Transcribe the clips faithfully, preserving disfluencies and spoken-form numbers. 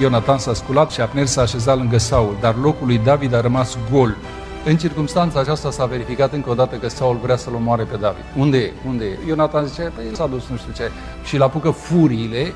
Ionatan s-a sculat și Abner s-a așezat lângă Saul, dar locul lui David a rămas gol. În circunstanța aceasta s-a verificat încă o dată că Saul vrea să-l omoare pe David. Unde e? Unde e? Ionatan zice, păi el s-a dus nu știu ce. Și îl apucă furiile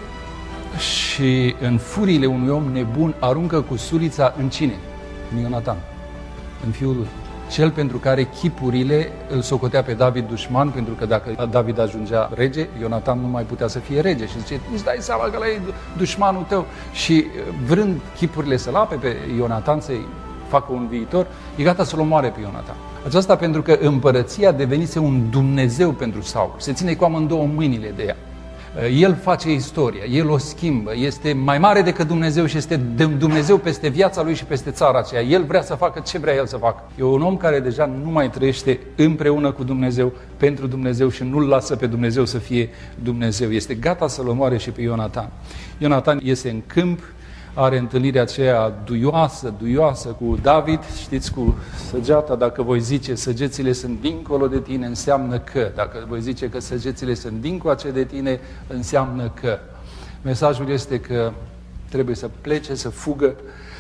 și în furiile unui om nebun aruncă cu sulița în cine? În Ionatan, în fiul lui. Cel pentru care chipurile îl socotea pe David dușman, pentru că dacă David ajungea rege, Ionatan nu mai putea să fie rege. Și zice, îți dai seama că ăla e dușmanul tău. Și vrând chipurile să-l ape pe Ionatan, să-i facă un viitor, e gata să-l omoare pe Ionatan. Aceasta pentru că împărăția devenise un Dumnezeu pentru Saul. Se ține cu amândouă mâinile de ea. El face istoria, el o schimbă, este mai mare decât Dumnezeu și este Dumnezeu peste viața lui și peste țara aceea. El vrea să facă ce vrea el să facă. E un om care deja nu mai trăiește împreună cu Dumnezeu, pentru Dumnezeu și nu-l lasă pe Dumnezeu să fie Dumnezeu. Este gata să-l omoare și pe Ionatan. Ionatan iese în câmp, are întâlnirea aceea duioasă, duioasă cu David, știți, cu săgeata, dacă voi zice săgețile sunt dincolo de tine, înseamnă că, dacă voi zice că săgețile sunt dincoace de tine, înseamnă că. Mesajul este că trebuie să plece, să fugă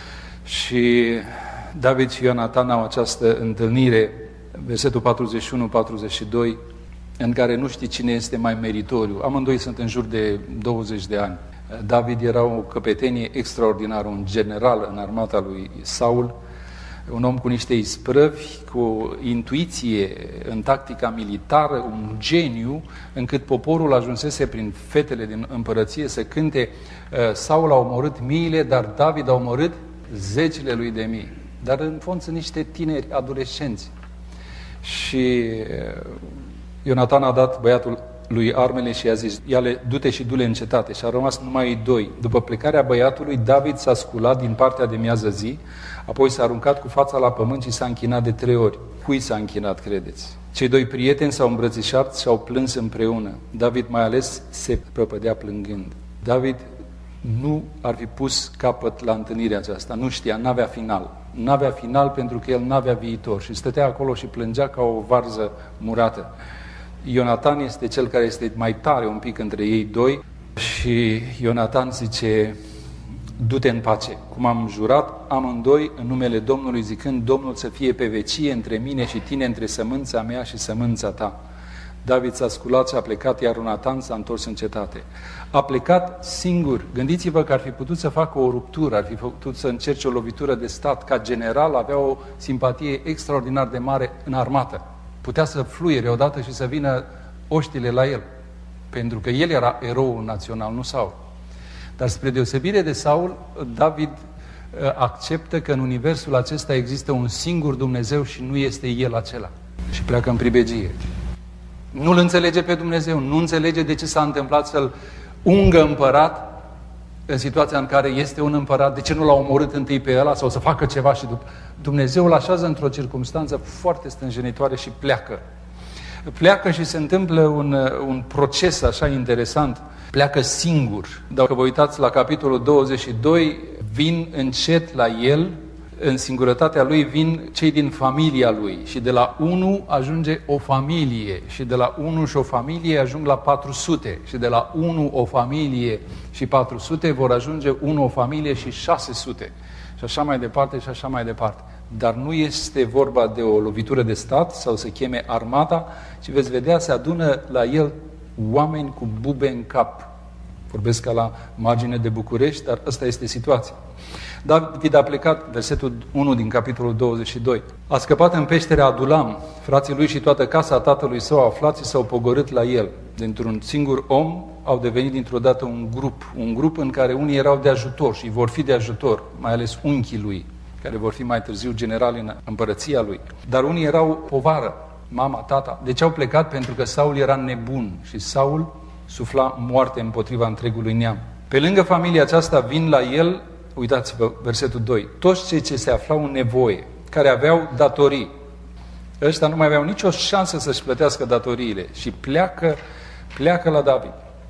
și David și Ionatan au această întâlnire, versetul patruzeci și unu patruzeci și doi, în care nu știi cine este mai meritoriu. Amândoi sunt în jur de douăzeci de ani. David era o căpetenie extraordinară, un general în armata lui Saul, un om cu niște isprăvi, cu intuiție în tactica militară, un geniu, încât poporul ajunsese prin fetele din împărăție să cânte Saul a omorât miile, dar David a omorât zecile lui de mii. Dar în fond sunt niște tineri adolescenți. Și Ionatan a dat băiatul lui armele și i-a zis, ia-le, du-te și du-le în cetate. Și a rămas numai doi. După plecarea băiatului, David s-a sculat din partea de miază zi, apoi s-a aruncat cu fața la pământ și s-a închinat de trei ori. Cui s-a închinat, credeți? Cei doi prieteni s-au îmbrățișat și au plâns împreună. David mai ales se prăpădea plângând. David nu ar fi pus capăt la întâlnirea aceasta. Nu știa, n-avea final. N-avea final pentru că el n-avea viitor. Și stătea acolo și plângea ca o varză murată. Ionatan este cel care este mai tare un pic între ei doi și Ionatan zice, du-te în pace. Cum am jurat amândoi în numele Domnului, zicând, Domnul să fie pe vecie între mine și tine, între sămânța mea și sămânța ta. David s-a sculat și a plecat, iar Ionatan s-a întors în cetate. A plecat singur. Gândiți-vă că ar fi putut să facă o ruptură, ar fi putut să încerce o lovitură de stat. Ca general avea o simpatie extraordinar de mare în armată. Putea să fluiere odată și să vină oștile la el. Pentru că el era eroul național, nu Saul. Dar spre deosebire de Saul, David acceptă că în universul acesta există un singur Dumnezeu și nu este el acela. Și pleacă în pribegie. Nu-L înțelege pe Dumnezeu, nu înțelege de ce s-a întâmplat să-L ungă împărat în situația în care este un împărat, de ce nu l-a omorât întâi pe ăla sau să facă ceva și după. Dumnezeu îl așează într-o circumstanță foarte stânjenitoare și pleacă. Pleacă și se întâmplă un, un proces așa interesant. Pleacă singur. Dacă vă uitați la capitolul douăzeci și doi, vin încet la el, în singurătatea lui vin cei din familia lui și de la unu ajunge o familie și de la unu și o familie ajung la patru sute și de la unu o familie și patru sute vor ajunge unu o familie și șase sute și așa mai departe și așa mai departe. Dar nu este vorba de o lovitură de stat sau să cheme armata, ci veți vedea, se adună la el oameni cu bube în cap. Vorbesc ca la margine de București, dar asta este situația. David a plecat, versetul unu din capitolul douăzeci și doi. A scăpat în peșterea Adulam, frații lui și toată casa tatălui său aflați și s-au pogorât la el. Dintr-un singur om au devenit dintr-o dată un grup, un grup în care unii erau de ajutor și vor fi de ajutor, mai ales unchii lui, care vor fi mai târziu generali în împărăția lui. Dar unii erau povară, mama, tata. De ce au plecat? Pentru că Saul era nebun și Saul sufla moarte împotriva întregului neam. Pe lângă familia aceasta vin la el, uitați-vă, versetul doi, toți cei ce se aflau în nevoie, care aveau datorii. Ăștia nu mai aveau nicio șansă să-și plătească datoriile și pleacă, pleacă la David.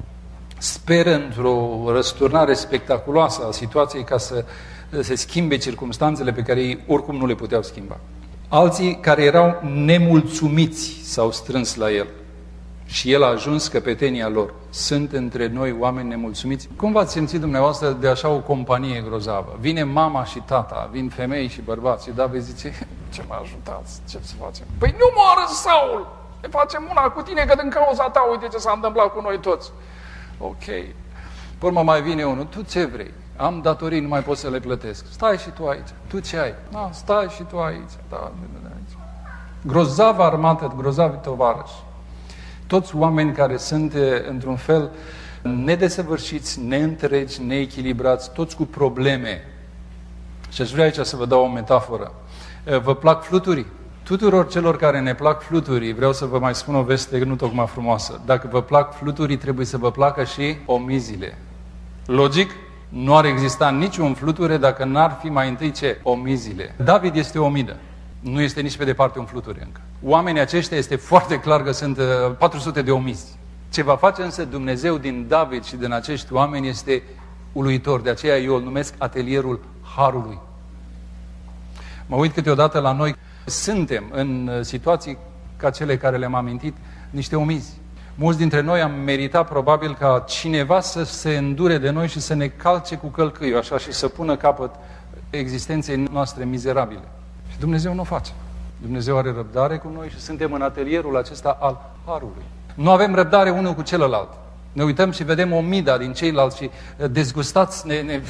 Speră într-o răsturnare spectaculoasă a situației ca să se schimbe circumstanțele pe care ei oricum nu le puteau schimba. Alții care erau nemulțumiți s-au strâns la el. și el a ajuns căpetenia lor. Sunt între noi oameni nemulțumiți? Cum v-ați simțit dumneavoastră de așa o companie grozavă? Vine mama și tata, vin femei și bărbați și David zice, ce mă ajutați, ce să facem? Păi nu moară Saul! Ne facem una cu tine, că din cauza ta, uite ce s-a întâmplat cu noi toți. Ok. Pe urmă mai vine unul, tu ce vrei? Am datorii, nu mai pot să le plătesc. Stai și tu aici. Tu ce ai? Da, stai și tu aici. Da, aici. Grozavă armată, grozavi tovarăși. Toți oameni care sunt, într-un fel, nedesăvârșiți, neîntregi, neechilibrați, toți cu probleme. Și aș vrea aici să vă dau o metaforă. Vă plac fluturii? Tuturor celor care ne plac fluturii, vreau să vă mai spun o veste nu tocmai frumoasă. Dacă vă plac fluturii, trebuie să vă placă și omizile. Logic? Nu ar exista niciun fluture dacă n-ar fi mai întâi ce? Omizile. David este o omidă. Nu este nici pe departe un fluture încă. Oamenii aceștia este foarte clar că sunt patru sute de omizi. Ce va face însă Dumnezeu din David și din acești oameni este uluitor. De aceea eu îl numesc atelierul Harului. Mă uit câteodată la noi. Suntem în situații ca cele care le-am amintit, niște omizi. Mulți dintre noi am meritat probabil ca cineva să se îndure de noi și să ne calce cu călcâiul așa și să pună capăt existenței noastre mizerabile. Și Dumnezeu nu o face. Dumnezeu are răbdare cu noi și suntem în atelierul acesta al Harului. Nu avem răbdare unul cu celălalt. Ne uităm și vedem omida din ceilalți și dezgustați ne... ne...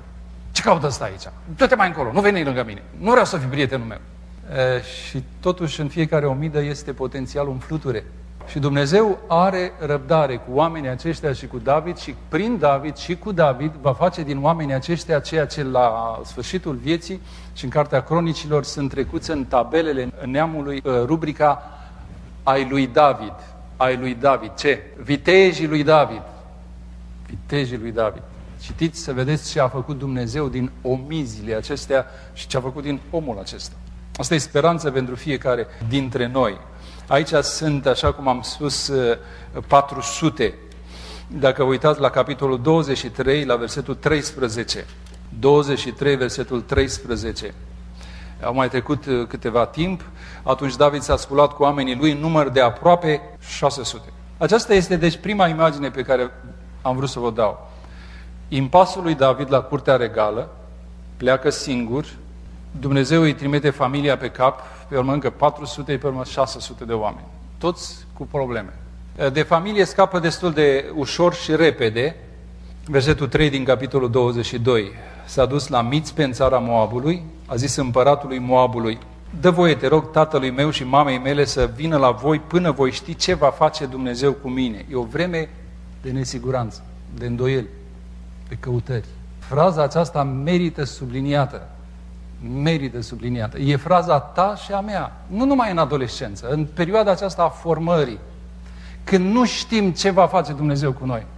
Ce caută ăsta aici? Du-te mai încolo, nu veni lângă mine. Nu vreau să fii prietenul meu. E, și totuși în fiecare omidă este potențial un fluture. Și Dumnezeu are răbdare cu oamenii aceștia și cu David și prin David și cu David va face din oamenii aceștia ceea ce la sfârșitul vieții și în Cartea Cronicilor sunt trecuți în tabelele neamului, rubrica ai lui David. Ai lui David. Ce? Vitejii lui David. Vitejii lui David. Citiți să vedeți ce a făcut Dumnezeu din omizile acestea și ce a făcut din omul acesta. Asta e speranță pentru fiecare dintre noi. Aici sunt, așa cum am spus, patru sute. Dacă vă uitați la capitolul douăzeci și trei, la versetul treisprezece. douăzeci și trei, versetul treisprezece. Au mai trecut câteva timp, atunci David s-a sculat cu oamenii lui în număr de aproape șase sute. Aceasta este deci prima imagine pe care am vrut să vă dau. Impasul lui David la curtea regală, pleacă singur, Dumnezeu îi trimite familia pe cap, pe urmă încă patru sute, pe urmă șase sute de oameni. Toți cu probleme. De familie scapă destul de ușor și repede. Versetul trei din capitolul douăzeci și doi. S-a dus la Mițpe în țara Moabului, a zis împăratului Moabului, dă voie, te rog, tatălui meu și mamei mele să vină la voi până voi ști ce va face Dumnezeu cu mine. E o vreme de nesiguranță, de îndoieli, de căutări. Fraza aceasta merită subliniată. Merită subliniată. E fraza ta și a mea. Nu numai în adolescență, în perioada aceasta a formării. Când nu știm ce va face Dumnezeu cu noi.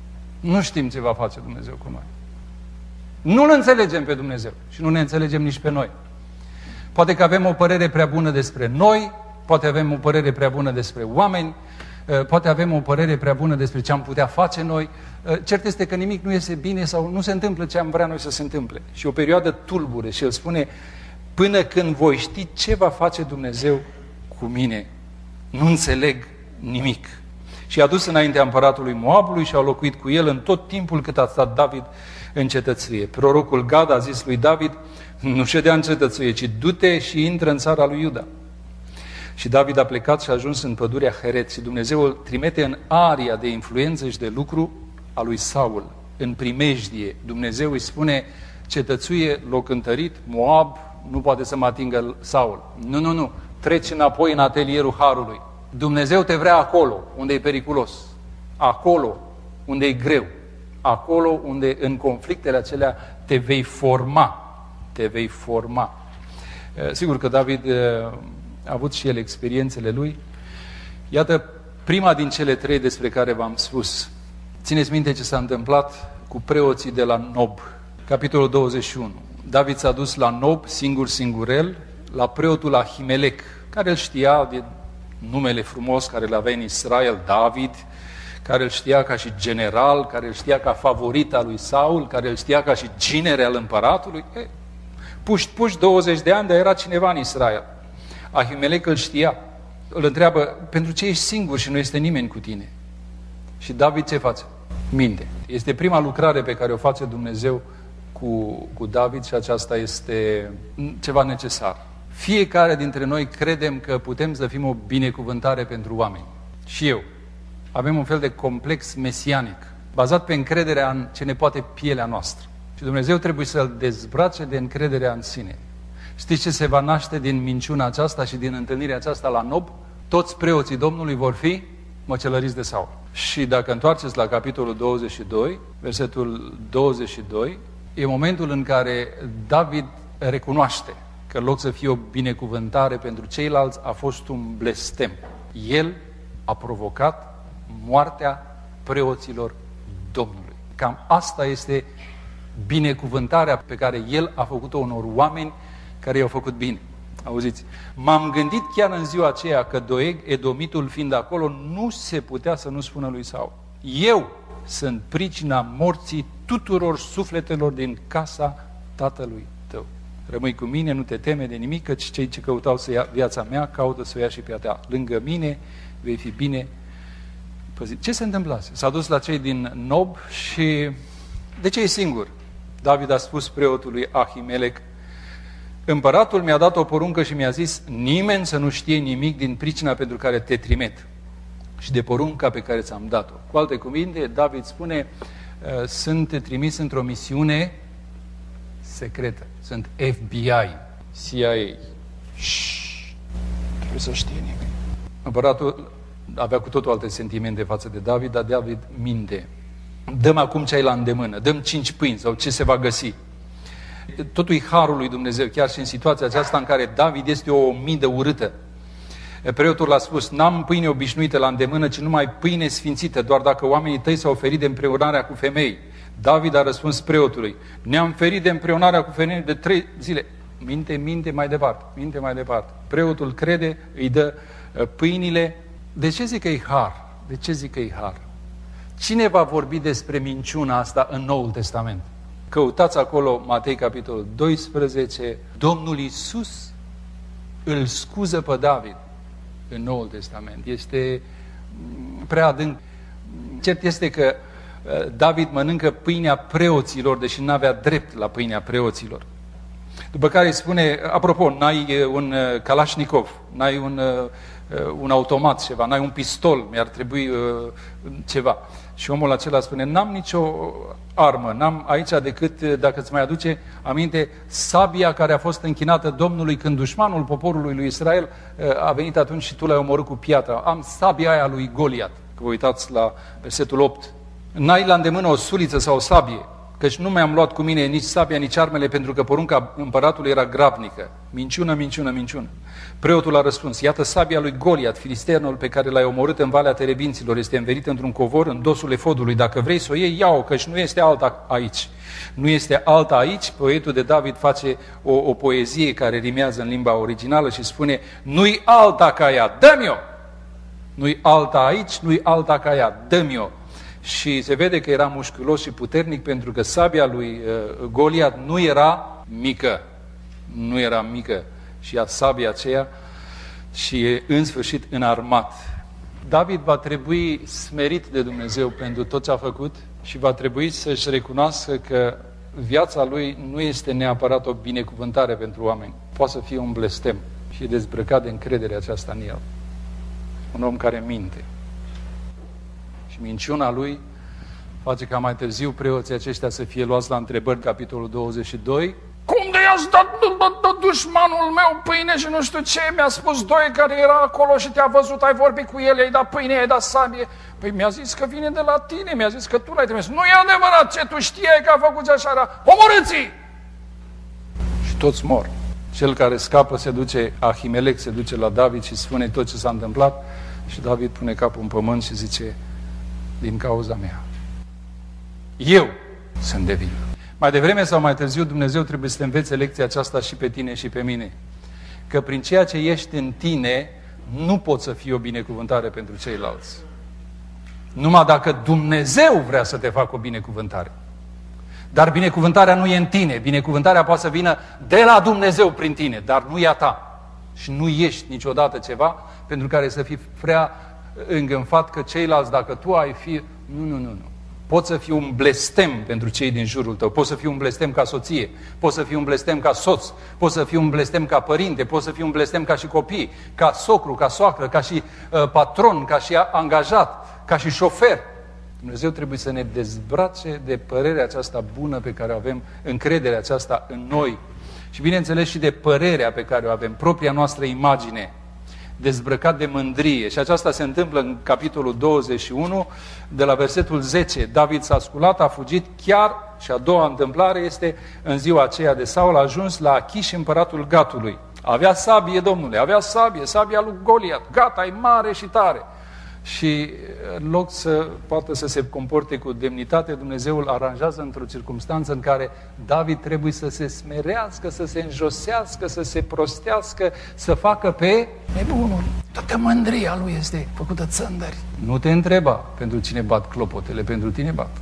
Nu știm ce va face Dumnezeu cu noi. Nu-L înțelegem pe Dumnezeu și nu ne înțelegem nici pe noi. Poate că avem o părere prea bună despre noi, poate avem o părere prea bună despre oameni, poate avem o părere prea bună despre ce am putea face noi. Cert este că nimic nu iese bine sau nu se întâmplă ce am vrea noi să se întâmple. Și o perioadă tulbure și El spune, până când voi ști ce va face Dumnezeu cu mine, nu înțeleg nimic. Și i-a dus înaintea împăratului Moabului și a locuit cu el în tot timpul cât a stat David în cetățuie. Prorocul Gad a zis lui David, nu ședea în cetățuie, ci du-te și intră în țara lui Iuda. Și David a plecat și a ajuns în pădurea Heret și Dumnezeu îl trimite în aria de influență și de lucru a lui Saul, în primejdie. Dumnezeu îi spune, cetățuie, loc întărit, Moab, nu poate să mă atingă Saul. Nu, nu, nu, treci înapoi în atelierul Harului. Dumnezeu te vrea acolo, unde e periculos, acolo unde e greu, acolo unde în conflictele acelea te vei forma, te vei forma. Sigur că David a avut și el experiențele lui. Iată prima din cele trei despre care v-am spus. Țineți minte ce s-a întâmplat cu preoții de la Nob, capitolul douăzeci și unu. David s-a dus la Nob, singur singurel, la preotul Ahimelec, care îl știa de numele frumos care îl avea în Israel, David, care îl știa ca și general, care îl știa ca favorit al lui Saul, care îl știa ca și ginere al împăratului. E, puști, puști douăzeci de ani, dar era cineva în Israel. Ahimelec îl știa îl întreabă, pentru ce ești singur și nu este nimeni cu tine? Și David ce face? Minte. Este prima lucrare pe care o face Dumnezeu cu, cu David și aceasta este ceva necesar. Fiecare dintre noi credem că putem să fim o binecuvântare pentru oameni. Și eu. Avem un fel de complex mesianic, bazat pe încrederea în ce ne poate pielea noastră. Și Dumnezeu trebuie să-l dezbrace de încrederea în sine. Știți ce se va naște din minciuna aceasta și din întâlnirea aceasta la Nob? Toți preoții Domnului vor fi măcelăriți de Saul. Și dacă întoarceți la capitolul douăzeci și doi, versetul douăzeci și doi, e momentul în care David recunoaște că în loc să fie o binecuvântare pentru ceilalți, a fost un blestem. El a provocat moartea preoților Domnului. Cam asta este binecuvântarea pe care el a făcut-o unor oameni care i-au făcut bine. Auziți? M-am gândit chiar în ziua aceea că Doeg, edomitul fiind acolo, nu se putea să nu spună lui Saul: eu sunt pricina morții tuturor sufletelor din casa tatălui tău. Rămâi cu mine, nu te teme de nimic, căci cei ce căutau să ia viața mea, caută să o ia și pe a ta. Lângă mine vei fi bine păzit. Ce se întâmplă? S-a dus la cei din Nob și de ce e singur? David a spus preotului Ahimelec: împăratul mi-a dat o poruncă și mi-a zis: nimeni să nu știe nimic din pricina pentru care te trimet și de porunca pe care ți-am dat-o. Cu alte cuvinte, David spune: sunt trimis într-o misiune secretă. Sunt F B I, C I A. Shhh, trebuie să știe nimeni. Împăratul avea cu totul alte sentimente față de David, dar David minte. Dăm acum ce ai la îndemână, dăm cinci pâini sau ce se va găsi. Totul e harul lui Dumnezeu, chiar și în situația aceasta în care David este o midă urâtă. Preotul a spus: n-am pâine obișnuită la îndemână, ci numai pâine sfințită, doar dacă oamenii tăi s-au ferit de împreunarea cu femei. David a răspuns preotului: ne-am ferit de împreunarea cu femei de trei zile. Minte, minte mai departe, minte mai departe. Preotul crede, îi dă pâinile. De ce zic că e har? De ce zic că e har? Cine va vorbi despre minciuna asta în Noul Testament? Căutați acolo Matei, capitolul doisprezece. Domnul Iisus îl scuză pe David în Noul Testament. Este prea adânc. Cert este că David mănâncă pâinea preoților, deși nu avea drept la pâinea preoților. După care îi spune: apropo, n-ai un Kalashnikov, n-ai un, un automat, ceva, n-ai un pistol, mi-ar trebui ceva. Și omul acela spune: n-am nicio armă, n-am aici decât, dacă îți mai aduce aminte, sabia care a fost închinată Domnului când dușmanul poporului lui Israel a venit atunci și tu l-ai omorât cu piatra. Am sabia aia lui Goliat. Că vă uitați la versetul opt. N-ai la îndemână o suliță sau o sabie, căci nu mi-am luat cu mine nici sabia, nici armele, pentru că porunca împăratului era grabnică. Minciună, minciună, minciună. Preotul a răspuns: iată sabia lui Goliat, filisteanul pe care l-ai omorât în Valea Terebinților, este învelită într-un covor în dosul efodului. Dacă vrei să o iei, ia-o, căci nu este alta aici. Nu este alta aici. Poetul de David face o, o poezie care rimează în limba originală și spune: nu-i alta ca ea, dă-mi-o! Nu-i alta aici, nu-i alta ca ea, dă-mi-o! Și se vede că era mușchiulos și puternic, pentru că sabia lui uh, Goliat nu era mică. Nu era mică. Și ia sabia aceea și e în sfârșit înarmat. David va trebui smerit de Dumnezeu pentru tot ce a făcut și va trebui să-și recunoască că viața lui nu este neapărat o binecuvântare pentru oameni. Poate să fie un blestem și e dezbrăcat de încrederea aceasta în el. Un om care minte. Și minciuna lui face ca mai târziu preoții aceștia să fie luați la întrebări, capitolul douăzeci și doi. Cum de i-ați dat dușmanul meu pâine și nu știu ce? Mi-a spus doi care era acolo și te-a văzut, ai vorbit cu el, i-ai dat pâine, i-ai dat sabie. Păi mi-a zis că vine de la tine, mi-a zis că tu l-ai trimis. Nu e adevărat, ce tu știai că a făcut așa, omorâți-i! Și toți mor. Cel care scapă se duce, Ahimelec se duce la David și spune tot ce s-a întâmplat și David pune capul în pământ și zice: din cauza mea. Eu sunt de vină. Mai devreme sau mai târziu Dumnezeu trebuie să te învețe lecția aceasta și pe tine și pe mine. Că prin ceea ce ești în tine nu poți să fii o binecuvântare pentru ceilalți. Numai dacă Dumnezeu vrea să te facă o binecuvântare. Dar binecuvântarea nu e în tine. Binecuvântarea poate să vină de la Dumnezeu prin tine, dar nu e a ta. Și nu ești niciodată ceva pentru care să fii prea îngânfat că ceilalți, dacă tu ai fi... Nu, nu, nu, nu. Poți să fii un blestem pentru cei din jurul tău, poți să fii un blestem ca soție, poți să fii un blestem ca soț, poți să fii un blestem ca părinte, poți să fii un blestem ca și copii, ca socru, ca soacră, ca și uh, patron, ca și angajat, ca și șofer. Dumnezeu trebuie să ne dezbrace de părerea aceasta bună pe care o avem, încrederea aceasta în noi și bineînțeles și de părerea pe care o avem, propria noastră imagine, dezbrăcat de mândrie. Și aceasta se întâmplă în capitolul douăzeci și unu, de la versetul zece. David s-a sculat, a fugit chiar, și a doua întâmplare este în ziua aceea de Saul, a ajuns la Achish, împăratul Gatului. Avea sabie, domnule, avea sabie, sabia lui Goliat, gata, e mare și tare. Și în loc să poată să se comporte cu demnitate, Dumnezeu îl aranjează într-o circunstanță în care David trebuie să se smerească, să se înjosească, să se prostească, să facă pe nebunul. Toată mândria lui este făcută țândări. Nu te întreba pentru cine bat clopotele, pentru tine bat.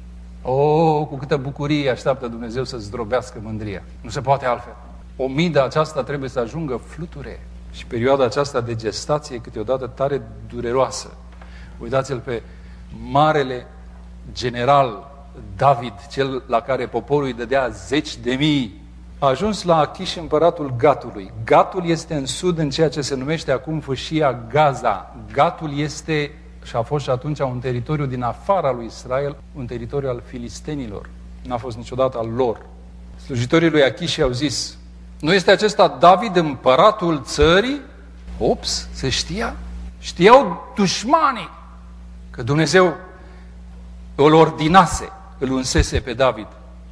O, cu câtă bucurie așteaptă Dumnezeu să zdrobească mândria. Nu se poate altfel. Omida aceasta trebuie să ajungă fluture. Și perioada aceasta de gestație câteodată tare dureroasă. Uitați-l pe marele general David, cel la care poporul îi dădea zeci de mii. A ajuns la Achish, împăratul Gatului. Gatul este în sud, în ceea ce se numește acum fâșia Gaza. Gatul este, și a fost și atunci, un teritoriu din afara lui Israel, un teritoriu al filistenilor. N-a fost niciodată al lor. Slujitorii lui Achish i-au zis: nu este acesta David, împăratul țării? Ops, se știa. Știau dușmanii că Dumnezeu îl ordinase, îl unsese pe David.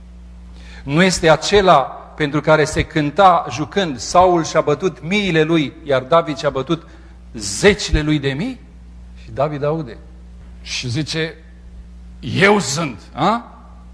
Nu este acela pentru care se cânta jucând: Saul și-a bătut miile lui, iar David și-a bătut zecile lui de mii? Și David aude și zice: eu sunt, a?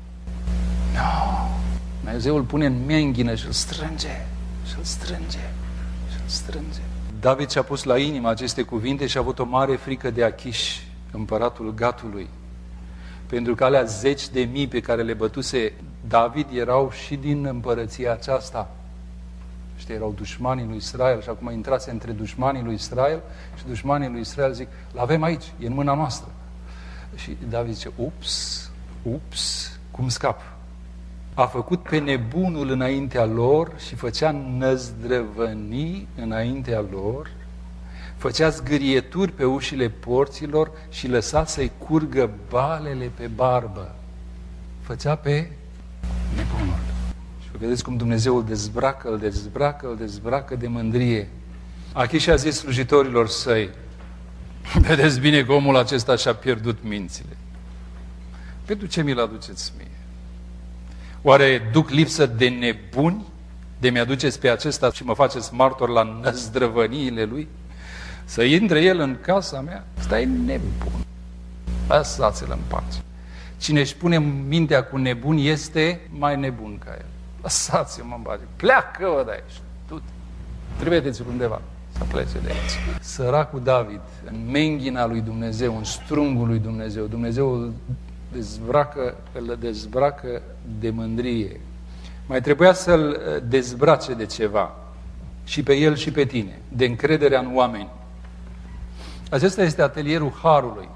No. Dumnezeu îl pune în menghină și îl strânge, și îl strânge, și îl strânge. David și-a pus la inimă aceste cuvinte și a avut o mare frică de Achish, împăratul Gatului. Pentru că alea zeci de mii pe care le bătuse David erau și din împărăția aceasta. Știi, erau dușmanii lui Israel și acum intrase între dușmanii lui Israel și dușmanii lui Israel zic: l-avem aici, e în mâna noastră. Și David zice: ups, ups, cum scap? A făcut pe nebunul înaintea lor și făcea năzdrăvănii înaintea lor, făcea zgârieturi pe ușile porților și lăsa să-i curgă balele pe barbă. Făcea pe nebunul. Și vedeți cum Dumnezeu îl dezbracă, îl dezbracă, îl dezbracă de mândrie. Achish a zis slujitorilor săi: vedeți bine că omul acesta și-a pierdut mințile. Pentru ce mi-l aduceți mie? Oare duc lipsă de nebuni de mi-aduceți pe acesta și mă faceți martor la năzdrăvăniile lui? Să intre el în casa mea? Stai nebun. Lăsați-l în pace. Cine își pune mintea cu nebun este mai nebun ca el. Lăsați-mă în pace. Pleacă-o de aici. Du-te. Trimiteți-l undeva să plece de aici. Săracul David, în menghina lui Dumnezeu, în strungul lui Dumnezeu, Dumnezeu îl dezbracă, îl dezbracă de mândrie. Mai trebuia să-l dezbrace de ceva. Și pe el și pe tine. De încrederea în oameni. Acesta este atelierul harului.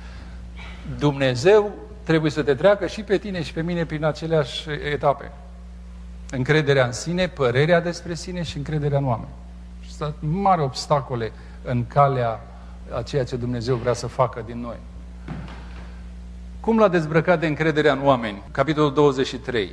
Dumnezeu trebuie să te treacă și pe tine și pe mine prin aceleași etape. Încrederea în sine, părerea despre sine și încrederea în oameni. Și sunt mari obstacole în calea a ceea ce Dumnezeu vrea să facă din noi. Cum l-a dezbrăcat de încrederea în oameni? Capitolul douăzeci și trei.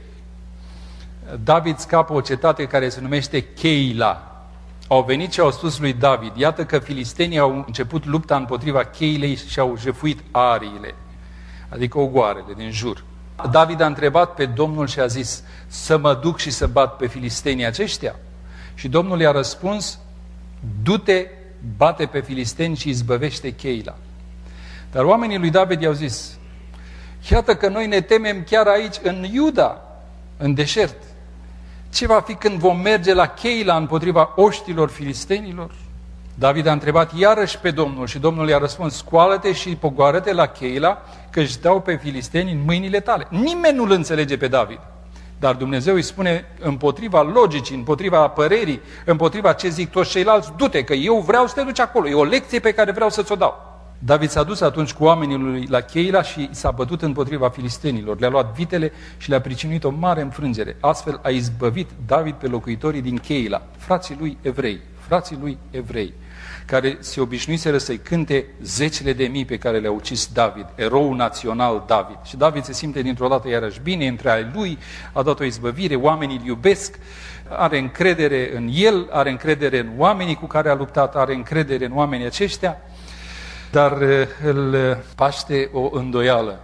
David scapă o cetate care se numește Cheila. Au venit și au spus lui David: iată că filistenii au început lupta împotriva Cheilei și au jefuit ariile, adică ogoarele din jur. David a întrebat pe Domnul și a zis: să mă duc și să bat pe filistenii aceștia? Și Domnul i-a răspuns: du-te, bate pe filisteni și izbăvește Cheila. Dar oamenii lui David i-au zis: iată că noi ne temem chiar aici în Iuda, în deșert. Ce va fi când vom merge la Cheila împotriva oștilor filistenilor? David a întrebat iarăși pe Domnul și Domnul i-a răspuns: scoală-te și pogoară-te la Cheila, că își dau pe filisteni în mâinile tale. Nimeni nu-l înțelege pe David. Dar Dumnezeu îi spune împotriva logicii, împotriva părerii, împotriva ce zic toți ceilalți, du-te că eu vreau să te duci acolo, e o lecție pe care vreau să ți-o dau. David s-a dus atunci cu oamenii lui la Cheila și s-a bătut împotriva filistenilor. Le-a luat vitele și le-a pricinuit o mare înfrângere. Astfel a izbăvit David pe locuitorii din Cheila, frații lui evrei, frații lui evrei, care se obișnuiseră să-i cânte zecile de mii pe care le-a ucis David, eroul național David. Și David se simte dintr-o dată iarăși bine între ai lui, a dat o izbăvire, oamenii îl iubesc, are încredere în el, are încredere în oamenii cu care a luptat, are încredere în oamenii aceștia, dar îl paște o îndoială.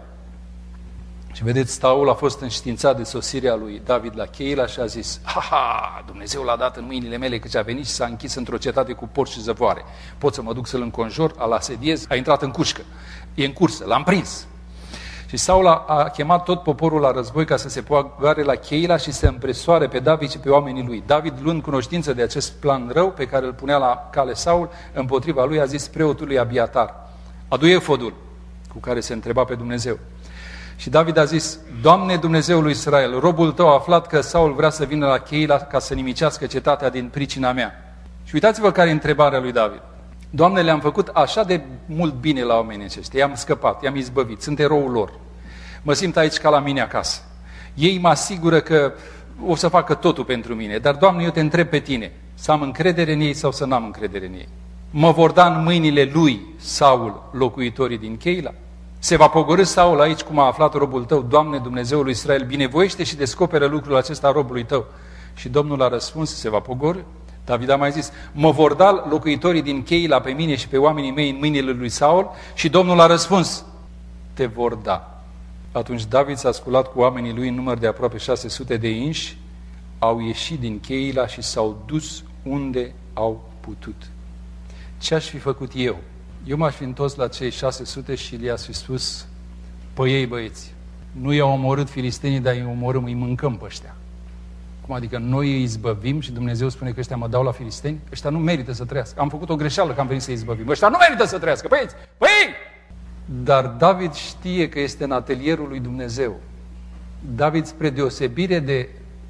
Și vedeți, Saul a fost înștiințat de sosirea lui David la Cheila și a zis: ha-ha, Dumnezeu l-a dat în mâinile mele căci a venit și s-a închis într-o cetate cu porci și zăvoare. Pot să mă duc să-l înconjur, al asediez, a intrat în cușcă. E în cursă, l-am prins. Și Saul a, a chemat tot poporul la război ca să se poagare la Cheila și să împresoare pe David și pe oamenii lui. David, luând cunoștință de acest plan rău pe care îl punea la cale Saul, împotriva lui a zis preotului Abiatar: adu efodul, cu care se întreba pe Dumnezeu. Și David a zis: Doamne Dumnezeul lui Israel, robul tău a aflat că Saul vrea să vină la Cheila ca să nimicească cetatea din pricina mea. Și uitați-vă care e întrebarea lui David. Doamne, le-am făcut așa de mult bine la oamenii aceștia, i-am scăpat, i-am izbăvit, sunt eroul lor. Mă simt aici ca la mine acasă. Ei mă asigură că o să facă totul pentru mine, dar Doamne, eu te întreb pe tine, să am încredere în ei sau să n-am încredere în ei? Mă vor da în mâinile lui Saul locuitorii din Cheila? Se va pogorî Saul aici, cum a aflat robul tău, Doamne Dumnezeul lui Israel, binevoiește și descoperă lucrul acesta robului tău. Și Domnul a răspuns: se va pogorî. David a mai zis: mă vor da locuitorii din Cheila pe mine și pe oamenii mei în mâinile lui Saul? Și Domnul a răspuns: te vor da. Atunci David s-a sculat cu oamenii lui în număr de aproape șase sute de inși, au ieșit din Cheila și s-au dus unde au putut. Ce aș fi făcut eu? Eu m-aș fi întors la cei șase sute și le-aș fi spus: păi ei băieți, nu i-au omorât filistenii, dar îi omorâm, îi mâncăm pe ăștia. Cum adică noi îi izbăvim și Dumnezeu spune că ăștia mă dau la filisteni? Ăștia nu merită să trăiască. Am făcut o greșeală că am venit să-i izbăvim. Ăștia nu merită să trăiască, băieți! Păi! Dar David știe că este în atelierul lui Dumnezeu. David, spre deosebire de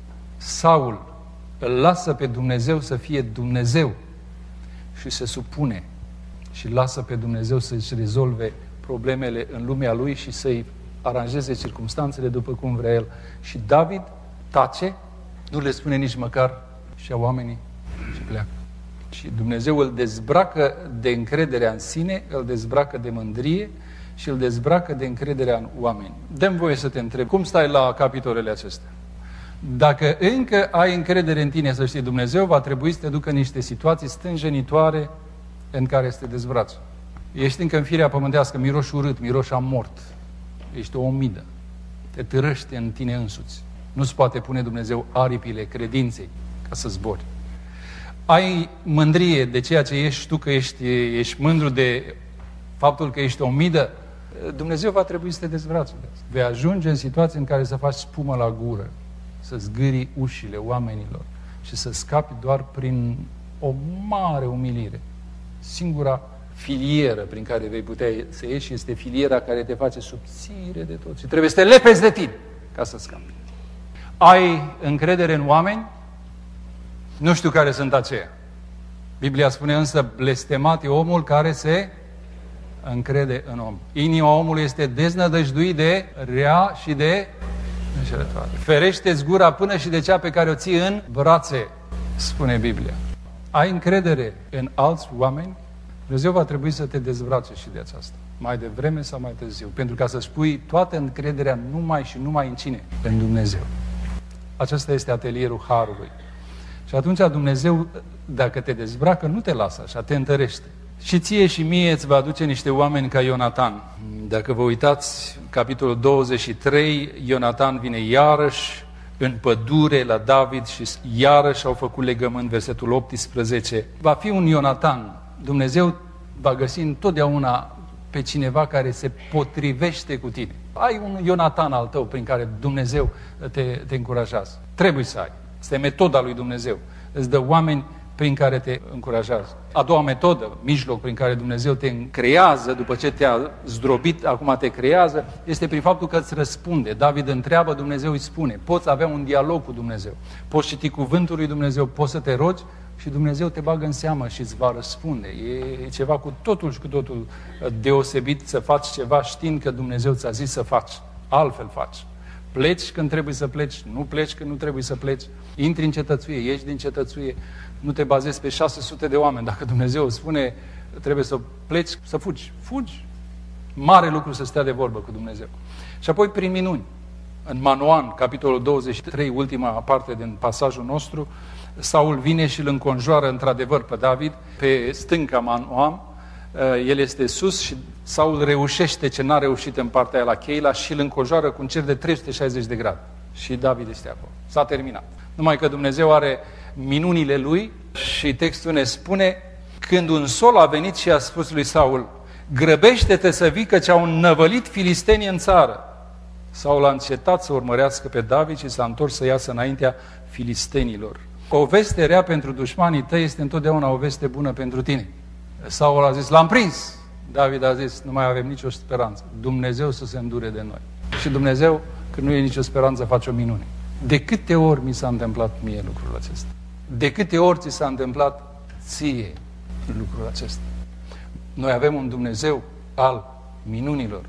Saul, îl lasă pe Dumnezeu să fie Dumnezeu și se supune și lasă pe Dumnezeu să-și rezolve problemele în lumea lui și să-i aranjeze circumstanțele după cum vrea el. Și David tace, nu le spune nici măcar și a oamenii și pleacă. Și Dumnezeu îl dezbracă de încrederea în sine, îl dezbracă de mândrie și îl dezbracă de încrederea în oameni. Dă-mi voie să te întreb, cum stai la capitolele acestea? Dacă încă ai încredere în tine, să știi, Dumnezeu va trebui să te ducă în niște situații stânjenitoare în care să te dezbrați. Ești încă în firea pământească, miroși urât, miroși am mort. Ești o omidă. Te târăște în tine însuți. Nu-ți poate pune Dumnezeu aripile credinței ca să zbori. Ai mândrie de ceea ce ești tu, că ești, ești mândru de faptul că ești omidă, Dumnezeu va trebui să te dezbrați. Vei ajunge în situații în care să faci spumă la gură, să zgârii ușile oamenilor și să scapi doar prin o mare umilire. Singura filieră prin care vei putea să ieși este filiera care te face subțire de tot și trebuie să te lepezi de tine ca să scapi. Ai încredere în oameni? Nu știu care sunt aceia. Biblia spune însă: blestemat e omul care se încrede în om. Inima omului este deznădăjduit de rea și de înșelătoare. Ferește-ți gura până și de cea pe care o ții în brațe, spune Biblia. Ai încredere în alți oameni? Dumnezeu va trebui să te dezbrace și de aceasta, mai devreme sau mai târziu, pentru ca să-ți pui toată încrederea numai și numai în cine? În Dumnezeu. Acesta este atelierul Harului. Și atunci Dumnezeu, dacă te dezbracă, nu te lasă așa, te întărește. Și ție și mie îți va aduce niște oameni ca Ionatan. Dacă vă uitați, capitolul douăzeci și trei, Ionatan vine iarăși în pădure la David și iarăși au făcut legământ, versetul optsprezece. Va fi un Ionatan. Dumnezeu va găsi întotdeauna pe cineva care se potrivește cu tine. Ai un Ionatan al tău prin care Dumnezeu te, te încurajează. Trebuie să ai. Este metoda lui Dumnezeu. Îți dă oameni prin care te încurajează. A doua metodă, mijloc prin care Dumnezeu te creează, după ce te-a zdrobit, acum te creează, este prin faptul că îți răspunde. David întreabă, Dumnezeu îi spune. Poți avea un dialog cu Dumnezeu. Poți citi cuvântul lui Dumnezeu, poți să te rogi și Dumnezeu te bagă în seamă și îți va răspunde. E ceva cu totul și cu totul deosebit să faci ceva știind că Dumnezeu ți-a zis să faci. Altfel faci. Pleci când trebuie să pleci, nu pleci când nu trebuie să pleci, intri în cetățuie, ieși din cetățuie, nu te bazezi pe șase sute de oameni. Dacă Dumnezeu spune trebuie să pleci, să fugi, fugi. Mare lucru să stea de vorbă cu Dumnezeu. Și apoi prin minuni. În Manoan, capitolul douăzeci și trei, ultima parte din pasajul nostru, Saul vine și îl înconjoară într-adevăr pe David, pe stânca Manoan. El este sus și Saul reușește ce n-a reușit în partea aia la Cheila și îl înconjoară cu un cer de trei sute șaizeci de grade. Și David este acolo. S-a terminat. Numai că Dumnezeu are minunile lui și textul ne spune, când un sol a venit și a spus lui Saul, grăbește-te să vii că ce-au înnăvălit filistenii în țară. Saul a încetat să urmărească pe David și s-a întors să iasă înaintea filistenilor. O veste rea pentru dușmanii tăi este întotdeauna o veste bună pentru tine. Saul a zis, l-am prins. David a zis, nu mai avem nicio speranță. Dumnezeu să se îndure de noi. Și Dumnezeu, când nu e nicio speranță, face o minune. De câte ori mi s-a întâmplat mie lucrul acesta? De câte ori ți s-a întâmplat ție lucrul acesta? Noi avem un Dumnezeu al minunilor.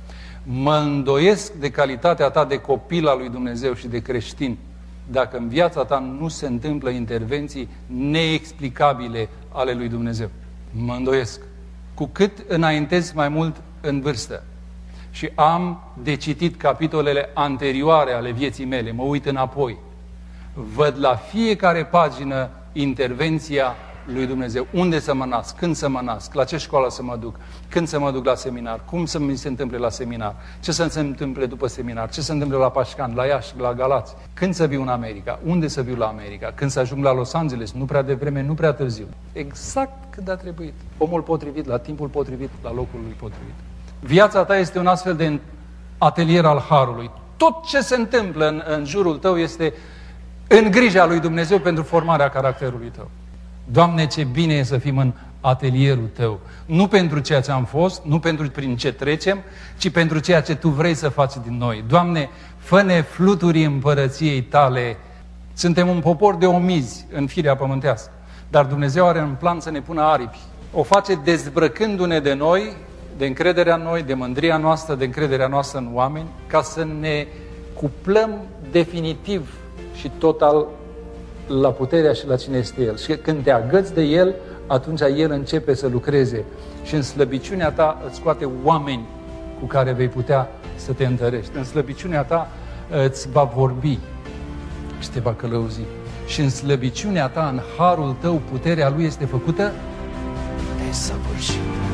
Mă îndoiesc de calitatea ta de copil al lui Dumnezeu și de creștin dacă în viața ta nu se întâmplă intervenții neexplicabile ale lui Dumnezeu. Mă îndoiesc. Cu cât înaintez mai mult în vârstă și am de citit capitolele anterioare ale vieții mele, mă uit înapoi, văd la fiecare pagină intervenția lui Dumnezeu. Unde să mă nasc, când să mă nasc, la ce școală să mă duc, când să mă duc la seminar, cum să mi se întâmple la seminar, ce să se întâmple după seminar, ce se întâmple la Pașcan, la Iași, la Galați, când să viu în America, unde să viu la America, când să ajung la Los Angeles, nu prea devreme, nu prea târziu. Exact cât a trebuit. Omul potrivit, la timpul potrivit, la locul lui potrivit. Viața ta este un astfel de atelier al Harului. Tot ce se întâmplă în, în jurul tău este în grija lui Dumnezeu pentru formarea caracterului tău. Doamne, ce bine e să fim în atelierul Tău. Nu pentru ceea ce am fost, nu pentru prin ce trecem, ci pentru ceea ce Tu vrei să faci din noi. Doamne, fă-ne fluturi împărăției Tale. Suntem un popor de omizi în firea pământească, dar Dumnezeu are în plan să ne pună aripi. O face dezbrăcându-ne de noi, de încrederea în noi, de mândria noastră, de încrederea noastră în oameni, ca să ne cuplăm definitiv și total la puterea și la cine este El. Și când te agăți de El, atunci El începe să lucreze și în slăbiciunea ta îți scoate oameni cu care vei putea să te întărești. În slăbiciunea ta îți va vorbi și te va călăuzi. Și în slăbiciunea ta, în harul tău, puterea Lui este făcută desăvârșită.